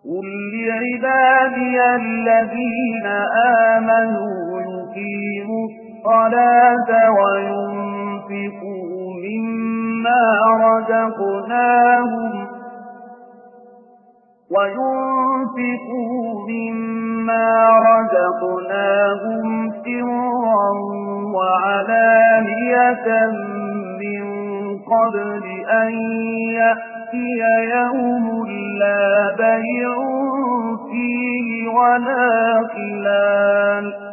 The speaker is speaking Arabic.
قل لعبادي الذين آمنوا يقيموا الصلاة وينفقوا مما رزقناهم سرا وعلانية من قبل أن يأتي يوم لا بيع فيه ولا خلال